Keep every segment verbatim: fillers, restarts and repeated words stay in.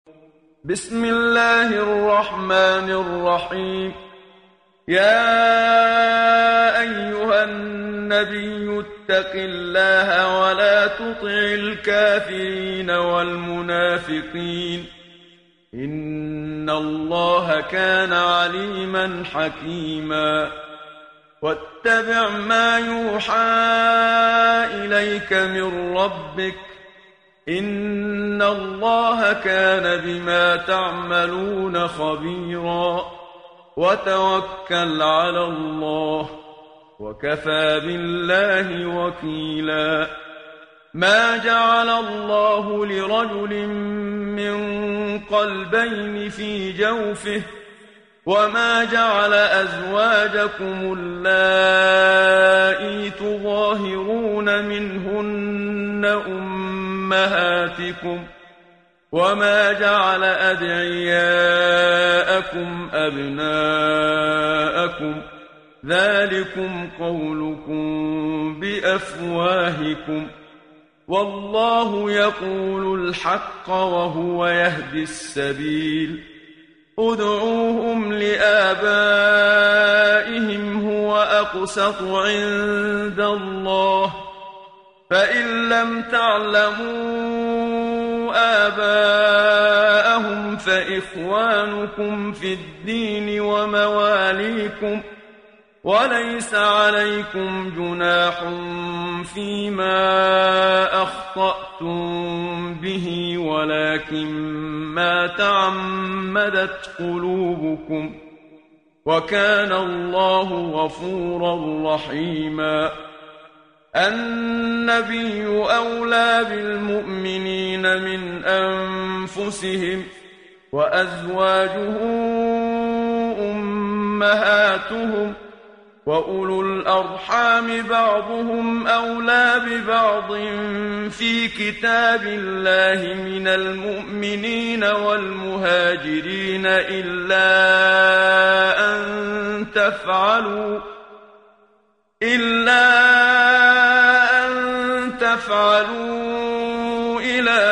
بسم الله الرحمن الرحيم. يا أيها النبي اتق الله ولا تطع الكافرين والمنافقين إن الله كان عليما حكيما. واتبع ما يوحى إليك من ربك إن الله كان بما تعملون خبيرا. وتوكل على الله وكفى بالله وكيلا. ما جعل الله لرجل من قلبين في جوفه وما جعل أزواجكم اللائي تظاهرون منهن أمهاتكم وما جعل أدعياءكم أبناءكم ذلكم قولكم بأفواهكم والله يقول الحق وهو يهدي السبيل. ادعوهم لآبائهم هو أقسط عند الله فإن لم تعلموا آباءهم فإخوانكم في الدين ومواليكم وليس عليكم جناح فيما أخطأتم به ولكن ما تعمدت قلوبكم وكان الله غفورا رحيما. النبي أولى بالمؤمنين من أنفسهم وأزواجه أمهاتهم وأولو الأرحام بعضهم أولى ببعض في كتاب الله من المؤمنين والمهاجرين إلا أن تفعلوا إلا أن تفعلوا إلى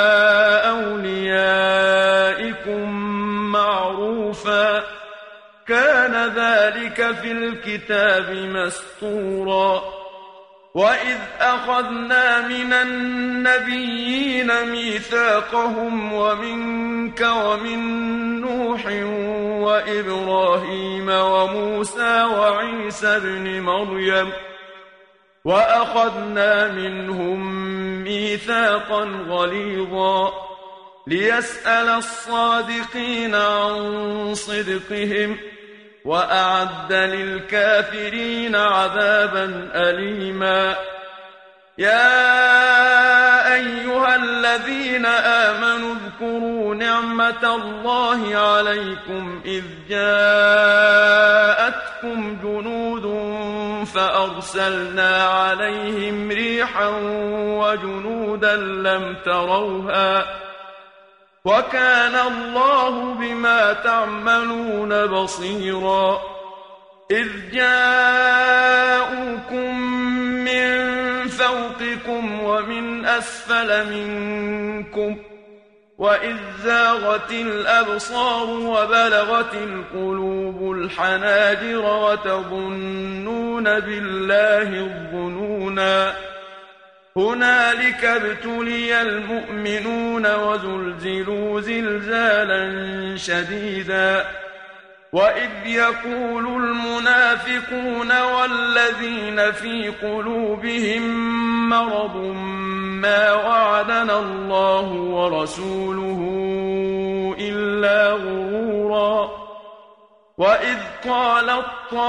أوليائكم معروفا كان ذلك في الكتاب مسطورا. وإذ أخذنا من النبيين ميثاقهم ومنك ومن نوح وإبراهيم وموسى وعيسى ابن مريم وأخذنا منهم ميثاقا غليظا ليسأل الصادقين عن صدقهم وأعد للكافرين عذابا أليما. يا أيها الذين آمنوا اذكروا نعمة الله عليكم إذ جاءتكم جنود فأرسلنا عليهم ريحا وجنودا لم تروها وكان الله بما تعملون بصيرا. إذ جاءوكم من فوقكم ومن أسفل منكم وإذ زاغت الأبصار وبلغت القلوب الحناجر وتظنون بالله الظنونا. هنالك ابتلي المؤمنون وزلزلوا زلزالا شديدا. وإذ يقول المنافقون والذين في قلوبهم مرض ما وعدنا الله ورسوله إلا غرورا. وإذ قالت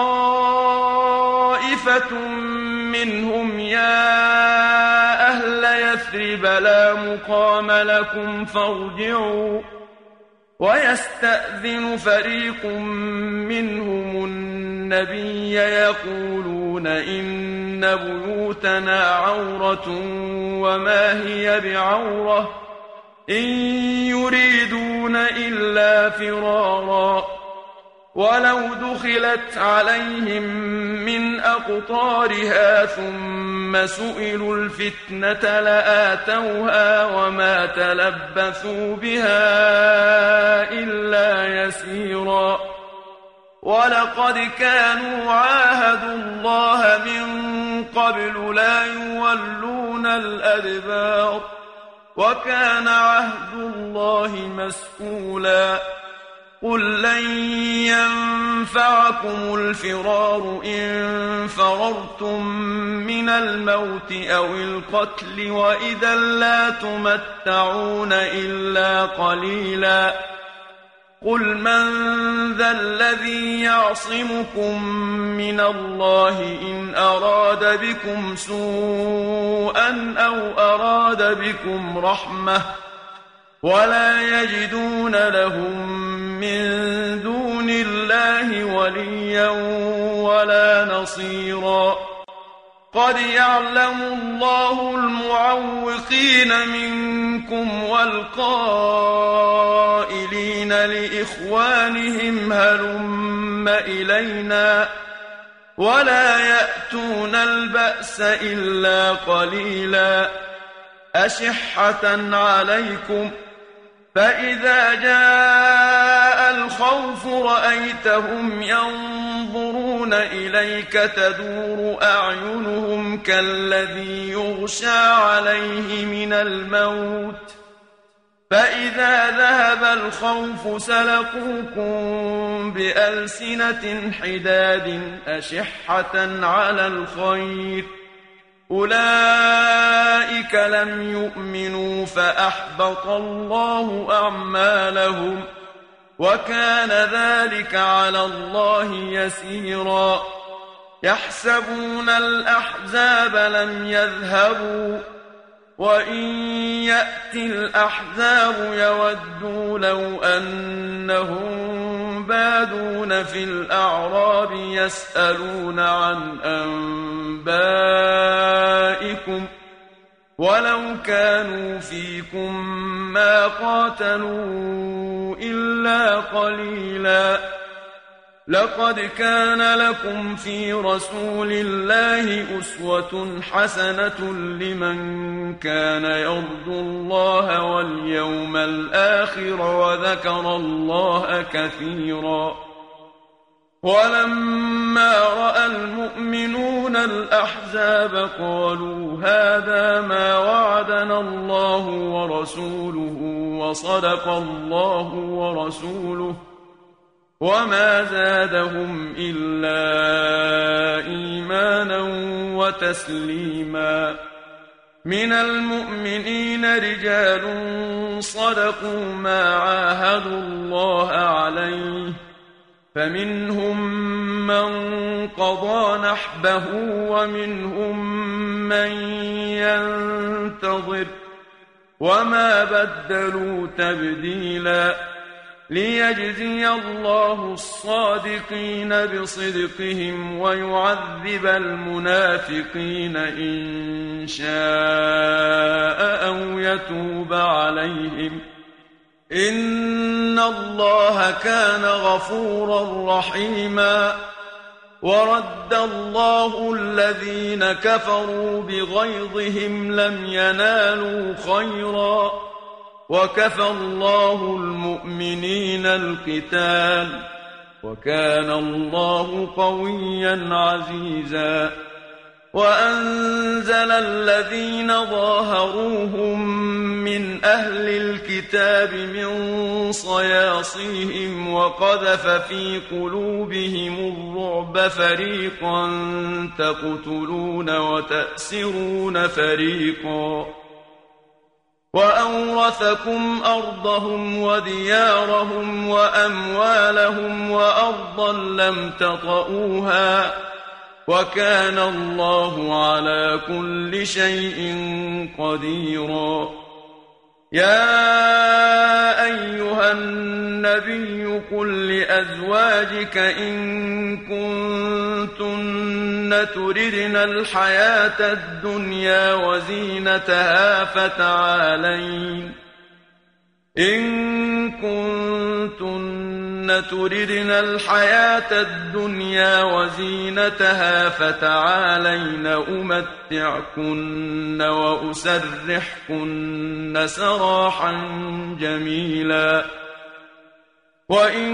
طائفة منهم يا أهل يثرب لا مقام لكم فارجعوا ويستأذن فريق منهم النبي يقولون إن بيوتنا عورة وما هي بعورة إن يريدون إلا فرارا ولو دخلت عليهم من أقطارها ثم سئلوا الفتنة لآتوها وما تلبثوا بها إلا يسيرا ولقد كانوا عاهدوا الله من قبل لا يولون الأدبار وكان عهد الله مسئولا قل لن ينفعكم الفرار إن فررتم من الموت أو القتل وإذا لا تمتعون إلا قليلا قل من ذا الذي يعصمكم من الله إن أراد بكم سوءا أو أراد بكم رحمة ولا يجدون لهم من دون الله وليا ولا نصيرا قد يعلم الله المعوقين منكم والقائلين لإخوانهم هلم إلينا ولا يأتون البأس إلا قليلا أشحة عليكم فإذا جاء الخوف رأيتهم ينظرون إليك تدور أعينهم كالذي يغشى عليه من الموت فإذا ذهب الخوف سلقوكم بألسنة حداد أشحة على الخير أولئك لم يؤمنوا فأحبط الله أعمالهم وكان ذلك على الله يسيرا يحسبون الأحزاب لم يذهبوا وإن يأتي الأحزاب يودوا لو أنهم بادون في الأعراب يسألون عن أنبائكم ولو كانوا فيكم ما قاتلوا إلا قليلا لقد كان لكم في رسول الله أسوة حسنة لمن كان يرجو الله واليوم الآخر وذكر الله كثيرا ولما رأى المؤمنون الأحزاب قالوا هذا ما وعدنا الله ورسوله وصدق الله ورسوله وما زادهم إلا إيمانا وتسليما من المؤمنين رجال صدقوا ما عاهدوا الله عليه فمنهم من قضى نحبه ومنهم من ينتظر وما بدلوا تبديلا ليجزي الله الصادقين بصدقهم ويعذب المنافقين إن شاء أو يتوب عليهم إن الله كان غفورا رحيما ورد الله الذين كفروا بغيظهم لم ينالوا خيرا وكفى الله المؤمنين القتال وكان الله قويا عزيزا وأنزل الذين ظاهروهم من أهل الكتاب من صياصيهم وقذف في قلوبهم الرعب فريقا تقتلون وتأسرون فريقا وأورثكم أرضهم وديارهم وأموالهم وأرضا لم تطئوها وكان الله على كل شيء قديرا يا أيها النبي قل لأزواجك إن كنتن تردن الحياة الدنيا وزينتها فتعالين إن كنتن تردن الحياة الدنيا وزينتها فتعالين أمتعكن وأسرحكن سراحا جميلا وإن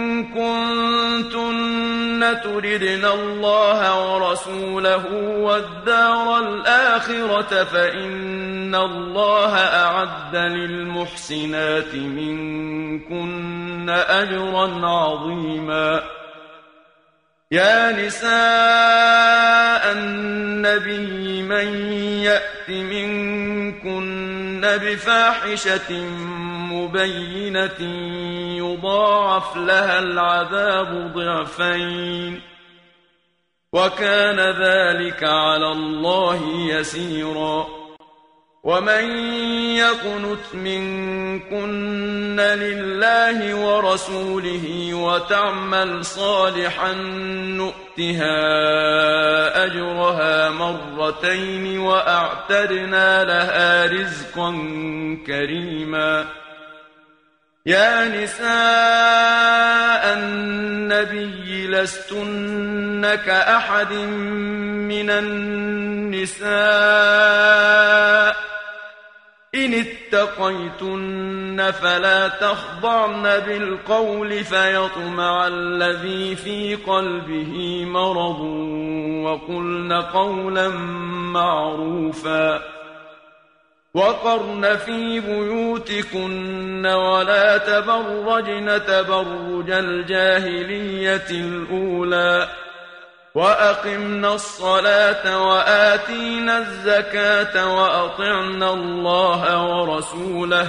كنتن تردن الله ورسوله والدار الآخرة فإن الله أعد للمحسنات منكن أجرا عظيما يا نساء النبي من يأت منكن بفاحشة مبينة يضاعف لها العذاب ضعفين وكان ذلك على الله يسيرا ومن يقنت منكن لله ورسوله وتعمل صالحا نؤتها أجرها مرتين وأعتدنا لها رزقا كريما يا نساء النبي لستن كأحد من النساء إن اتقيتن فلا تخضعن بالقول فيطمع الذي في قلبه مرض وقلن قولا معروفا وقرن في بيوتكن ولا تبرجن تبرج الجاهلية الأولى وأقمنا الصلاة وآتينا الزكاة وأطعنا الله ورسوله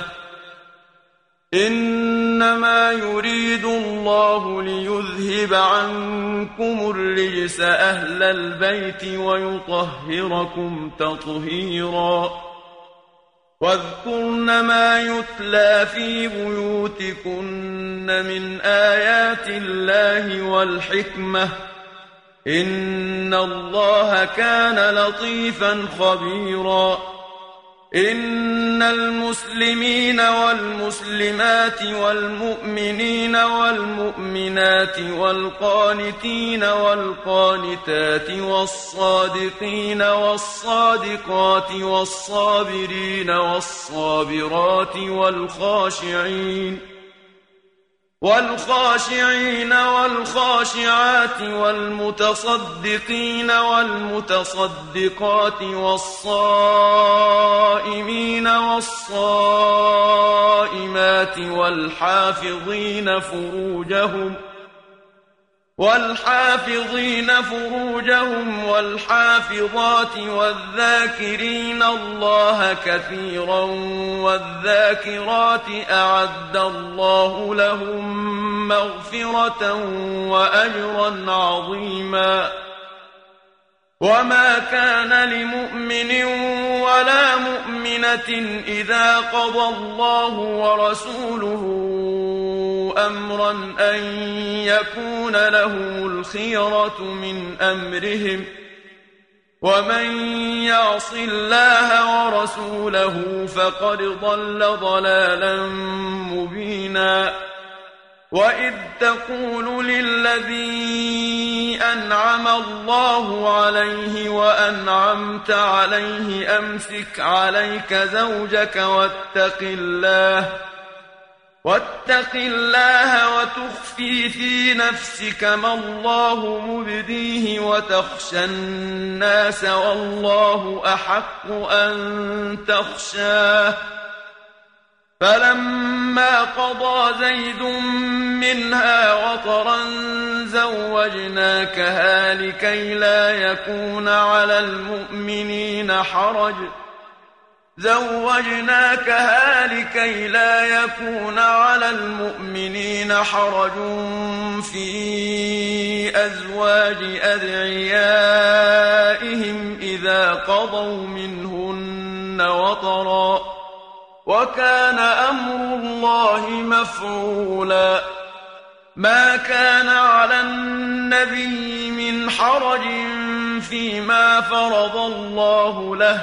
إنما يريد الله ليذهب عنكم الرجس أهل البيت ويطهركم تطهيرا واذكرن ما يتلى في بيوتكن من آيات الله والحكمة إن الله كان لطيفا خبيرا إن المسلمين والمسلمات والمؤمنين والمؤمنات والقانتين والقانتات والصادقين والصادقات والصابرين والصابرات والخاشعين والخاشعين والخاشعات والمتصدقين والمتصدقات والصائمين والصائمات والحافظين فروجهم والحافظين فروجهم والحافظات والذاكرين الله كثيرا والذاكرات أعد الله لهم مغفرة وأجرا عظيما وما كان لمؤمن ولا مؤمنة إذا قضى الله ورسوله أمرا أن يكون لهم الخيرة من أمرهم ومن يعص الله ورسوله فقد ضل ضلالا مبينا وإذ تقول للذي أنعم الله عليه وأنعمت عليه أمسك عليك زوجك واتق الله واتق الله وتخفي في نفسك ما الله مبديه وتخشى الناس والله أحق أن تخشاه فلما قضى زيد منها وطرا زوجناكها لكي لا يكون على المؤمنين حرج زوجناكها لكي لا يكون على المؤمنين حرج في أزواج أدعيائهم إذا قضوا منهن وطرا وكان أمر الله مفعولا ما كان على النبي من حرج فيما فرض الله له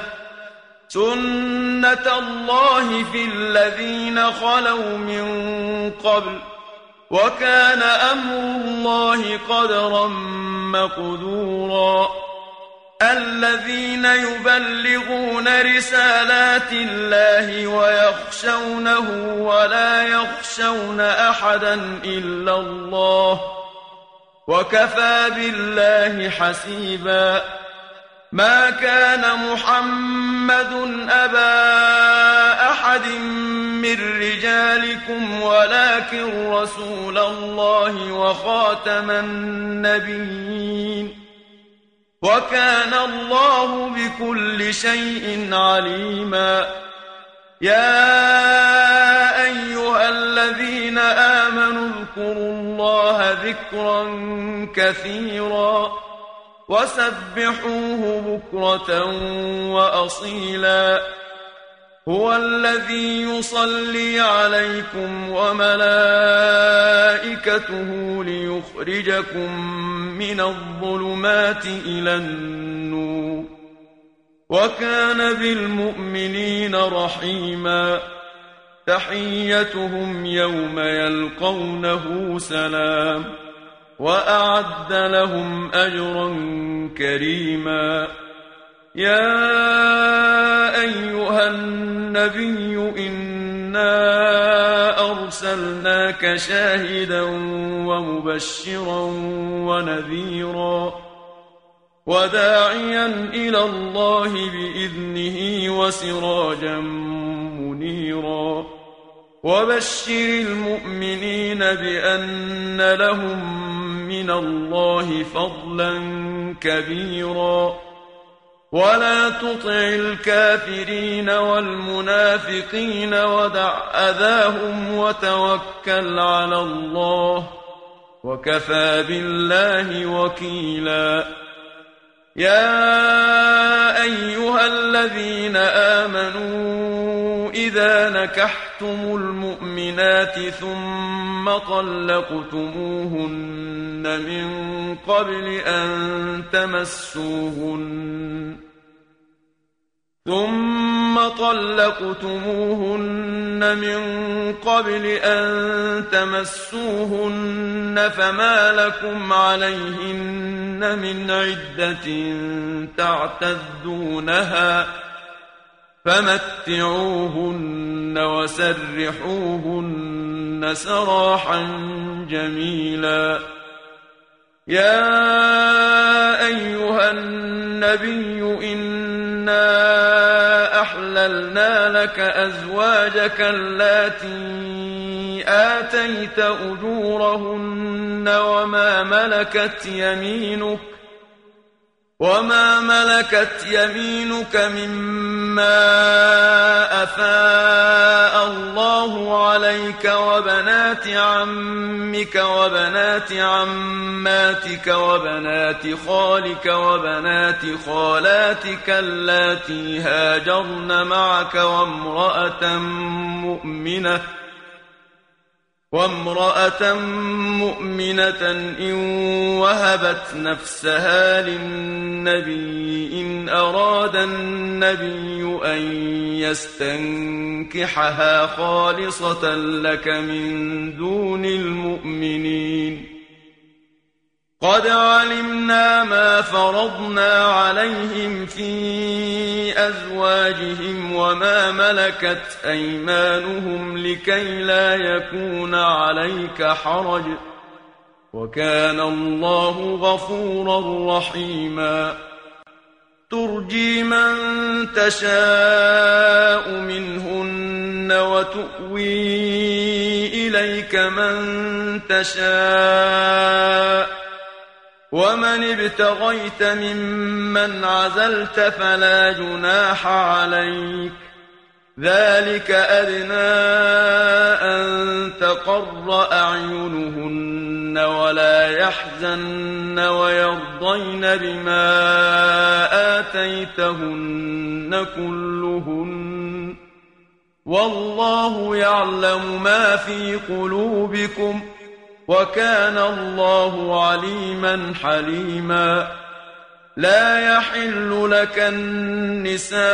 سنة الله في الذين خلوا من قبل وكان أمر الله قدرا مقدورا الذين يبلغون رسالات الله ويخشونه ولا يخشون أحدا إلا الله وكفى بالله حسيبا ما كان محمد أبا أحد من رجالكم ولكن رسول الله وخاتم النبيين وكان الله بكل شيء عليما يا أيها الذين آمنوا اذكروا الله ذكرا كثيرا وسبحوه بكرة وأصيلا هو الذي يصلي عليكم وملائكته ليخرجكم من الظلمات إلى النور وكان بالمؤمنين رحيما تحيتهم يوم يلقونه سلام وأعد لهم أجرا كريما يا أيها النبي إنا أرسلناك شاهدا ومبشرا ونذيرا وداعيا إلى الله بإذنه وسراجا منيرا وبشر المؤمنين بأن لهم من الله فضلا كبيرا ولا تطع الكافرين والمنافقين ودع أذاهم وتوكل على الله وكفى بالله وكيلا يا أيها الذين آمنوا إذا نكحتم المؤمنات ثم طلقتموهن من قبل أن تمسوهن ثم طلقتموهن من قبل أن تمسوهن فما لكم عليهن من عدة تعتدونها فمتعوهن وسرحوهن سراحا جميلا يا أيها النبي إنا أحللنا لك أزواجك اللاتي آتيت أجورهن وما ملكت يمينك وما ملكت يمينك مما أفاء الله عليك وبنات عمك وبنات عماتك وبنات خالك وبنات خالاتك اللاتي هاجرن معك وامرأة مؤمنة وامرأة مؤمنة إن وهبت نفسها للنبي إن أراد النبي أن يستنكحها خالصة لك من دون المؤمنين قد علمنا ما فرضنا عليهم في أزواجهم وما ملكت أيمانهم لكي لا يكون عليك حرج وكان الله غفورا رحيما ترجي من تشاء منهن وتؤوي إليك من تشاء ومن ابتغيت ممن عزلت فلا جناح عليك ذلك أدنى أن تقر أعينهن ولا يحزن ويرضين بما آتيتهن كلهن والله يعلم ما في قلوبكم وكان الله عليما حليما لا يحل لك النساء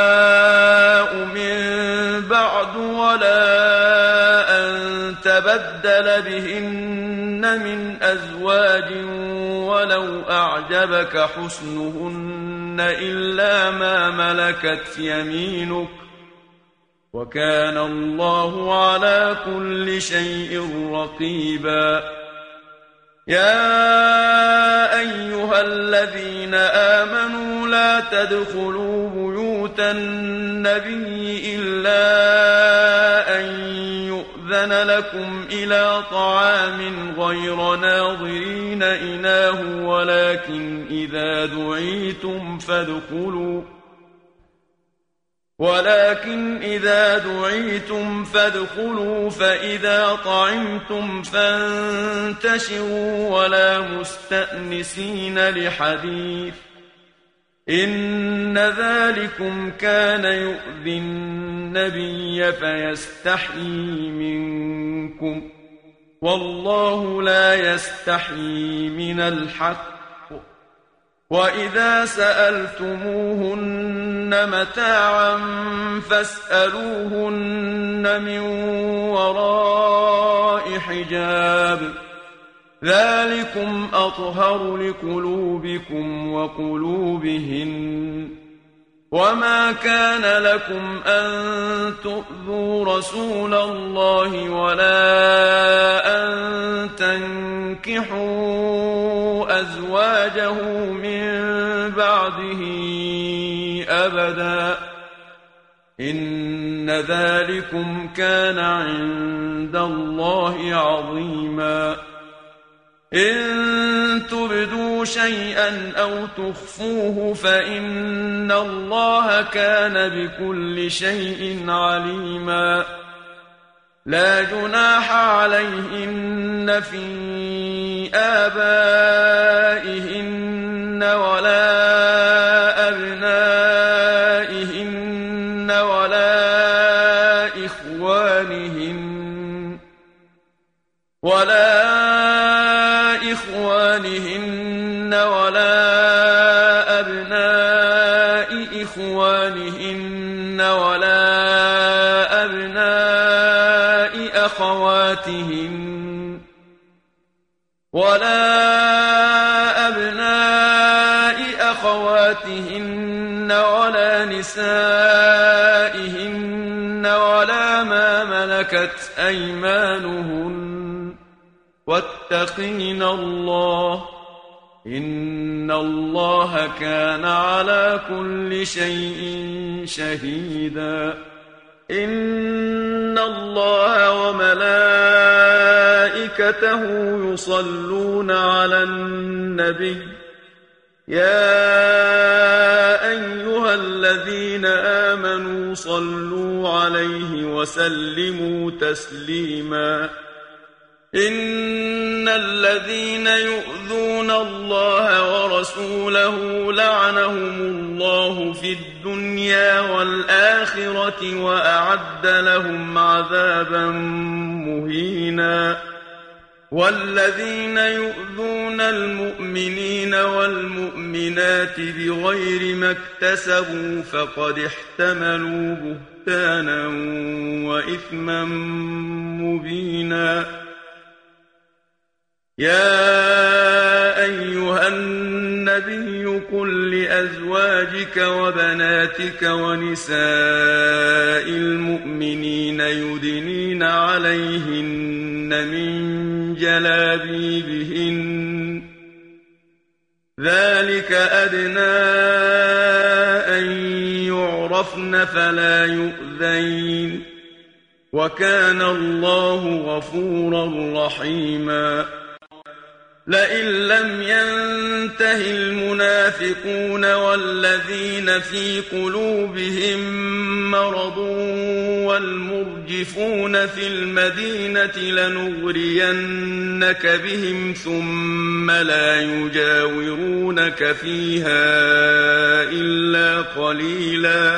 من بعد ولا أن تبدل بهن من أزواج ولو أعجبك حسنهن إلا ما ملكت يمينك وكان الله على كل شيء رقيبا. يا أيها الذين آمنوا لا تدخلوا بيوت النبي إلا أن يؤذن لكم إلى طعام غير ناظرين إناه ولكن إذا دعيتم فادخلوا ولكن إذا دعيتم فادخلوا فإذا طعمتم فانتشروا ولا مستأنسين لحديث إن ذلكم كان يؤذي النبي فيستحيي منكم والله لا يستحيي من الحق. وإذا سألتموهن متاعا فاسألوهن من وراء حجاب ذلكم أطهر لقلوبكم وقلوبهن. وما كان لكم أن تؤذوا رسول الله ولا أن تنكحوا أزواجه من بعده أبدا إن ذلكم كان عند الله عظيما. إن تبدوا شيئا أو تخفوه فإن الله كان بكل شيء عليما. لا جناح عليهن في آبائهن ولا أبنائهن ولا إخوانهن ولا إخوانهن ولا أبناء إخوانهن ولا أبناء أخواتهن ولا أبناء أخواتهن ولا نسائهن ولا ما ملكت أيمانهن واتقين الله إن الله كان على كل شيء شهيدا. إن الله وملائكته يصلون على النبي يا أيها الذين آمنوا صلوا عليه وسلموا تسليما. إن الذين يؤذون الله ورسوله لعنهم الله في الدنيا والآخرة وأعد لهم عذابا مهينا. والذين يؤذون المؤمنين والمؤمنات بغير ما اكتسبوا فقد احتملوا بهتانا وإثما مبينا. يا أيها النبي قل لأزواجك وبناتك ونساء المؤمنين يدنين عليهن من جلابيبهن ذلك أدنى أن يعرفن فلا يؤذين وكان الله غفورا رحيما. لئن لم ينته المنافقون والذين في قلوبهم مرض والمرجفون في المدينة لنغرينك بهم ثم لا يجاورونك فيها إلا قليلا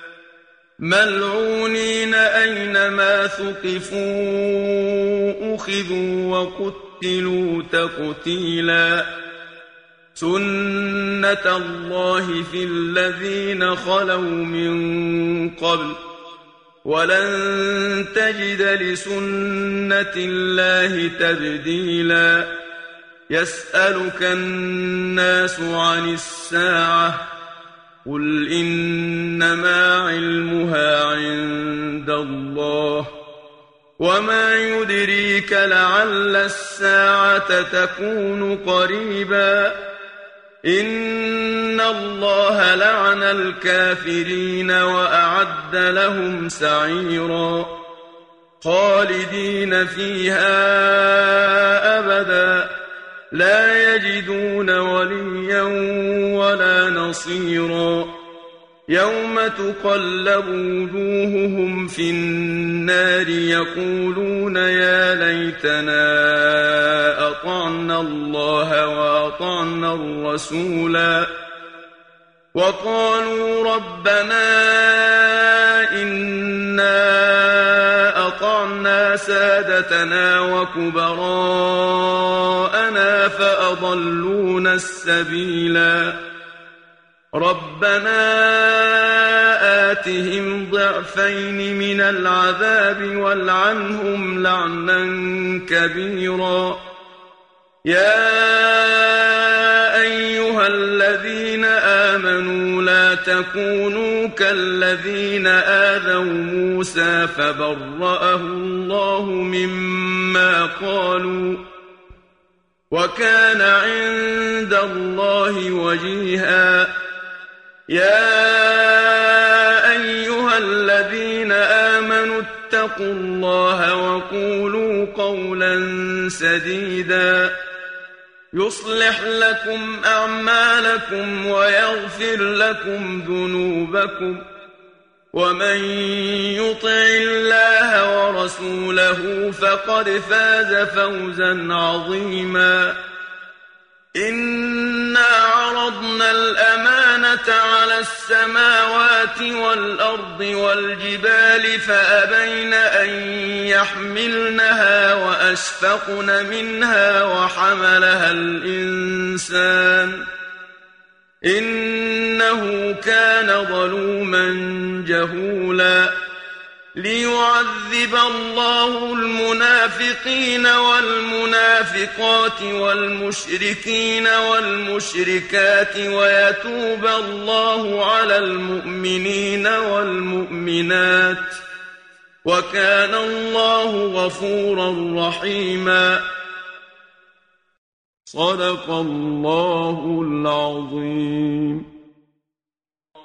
ملعونين أينما ثقفوا أخذوا وقتلوا تقتيلا. سُنَّةَ اللَّهِ فِي الَّذِينَ خَلَوْا مِن قَبْلُ وَلَن تَجِدَ لِسُنَّةِ اللَّهِ تَبْدِيلًا يَسْأَلُكَ النَّاسُ عَنِ السَّاعَةِ قُلْ إِنَّمَا عِلْمُهَا عِندَ اللَّهِ وَمَا يُدْرِيكَ لَعَلَّ السَّاعَةَ تَكُونُ قَرِيبًا إِنَّ اللَّهَ لَعَنَ الْكَافِرِينَ وَأَعَدَّ لَهُمْ سَعِيرًا خَالِدِينَ فِيهَا أَبَدًا لَا يَجِدُونَ وَلِيًّا وَلَا نَصِيرًا يَوْمَ تُقَلَّبُ وُجُوهُهُمْ فِي النَّارِ يَقُولُونَ يَا لَيْتَنَا أَطَعْنَا اللَّهَ وَأَطَعْنَا الرَّسُولَا وَقَالُوا رَبَّنَا إِنَّا أَطَعْنَا سَادَتَنَا وَكُبَرَاءَنَا فَأَضَلُّونَا السَّبِيلَا رَبَّنَا آتِهِمْ ضِعْفَيْنِ مِنَ الْعَذَابِ وَالْعَنْهُمْ لَعْنًا كَبِيرًا يَا أَيُّهَا الَّذِينَ آمَنُوا لَا تَكُونُوا كَالَّذِينَ آذَوْا مُوسَىٰ فَبَرَّأَهُ اللَّهُ مِمَّا قَالُوا وَكَانَ عِندَ اللَّهِ وَجِيهًا يَا أَيُّهَا الَّذِينَ آمَنُوا اتَّقُوا اللَّهَ وَقُولُوا قَوْلًا سَدِيدًا يُصْلِحْ لَكُمْ أَعْمَالَكُمْ وَيَغْفِرْ لَكُمْ ذُنُوبَكُمْ وَمَن يُطِعِ اللَّهَ وَرَسُولَهُ فَقَدْ فَازَ فَوْزًا عَظِيمًا إِنَّا عَرَضْنَا الْأَمَانَةَ عَلَى السَّمَاوَاتِ وَالْأَرْضِ وَالْجِبَالِ فَأَبَيْنَ أَن يَحْمِلْنَهَا وَأَشْفَقْنَ مِنْهَا وَحَمَلَهَا الْإِنسَانُ إِنَّهُ كَانَ ظَلُومًا جَهُولًا لِيُعَذِّبَ اللَّهُ الْمُنَافِقِينَ وَالْمُنَافِقَاتِ وَالْمُشْرِكِينَ وَالْمُشْرِكَاتِ وَيَتُوبَ اللَّهُ عَلَى الْمُؤْمِنِينَ وَالْمُؤْمِنَاتِ وَكَانَ اللَّهُ غَفُورًا رَّحِيمًا صدق الله العظيم.